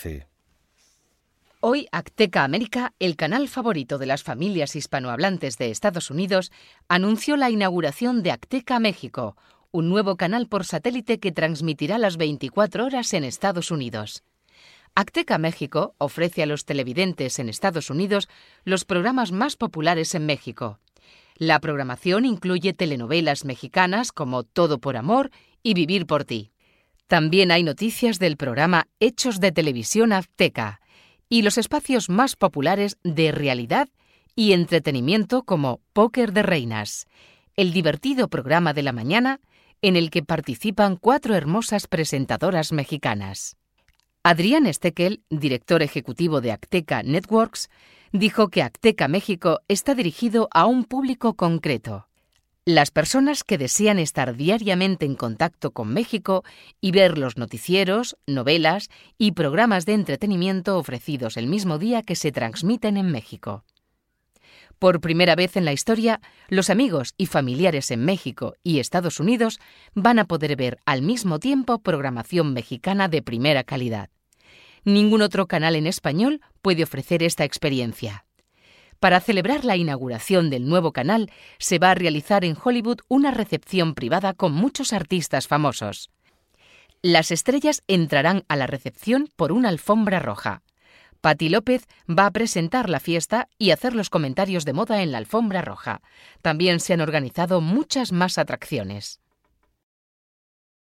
café. Hoy Azteca América, el canal favorito de las familias hispanohablantes de Estados Unidos, anunció la inauguración de Azteca México, un nuevo canal por satélite que transmitirá las 24 horas en Estados Unidos. Azteca México ofrece a los televidentes en Estados Unidos los programas más populares en México. La programación incluye telenovelas mexicanas como Todo por Amor y Vivir por Ti. También hay noticias del programa Hechos de Televisión Azteca y los espacios más populares de realidad y entretenimiento como Póker de Reinas, el divertido programa de la mañana en el que participan 4 hermosas presentadoras mexicanas. Adrián Steckel, director ejecutivo de Azteca Networks, dijo que Azteca México está dirigido a un público concreto: las personas que desean estar diariamente en contacto con México y ver los noticieros, novelas y programas de entretenimiento ofrecidos el mismo día que se transmiten en México. Por primera vez en la historia, los amigos y familiares en México y Estados Unidos van a poder ver al mismo tiempo programación mexicana de primera calidad. Ningún otro canal en español puede ofrecer esta experiencia. Para celebrar la inauguración del nuevo canal, se va a realizar en Hollywood una recepción privada con muchos artistas famosos. Las estrellas entrarán a la recepción por una alfombra roja. Patti López va a presentar la fiesta y hacer los comentarios de moda en la alfombra roja. También se han organizado muchas más atracciones.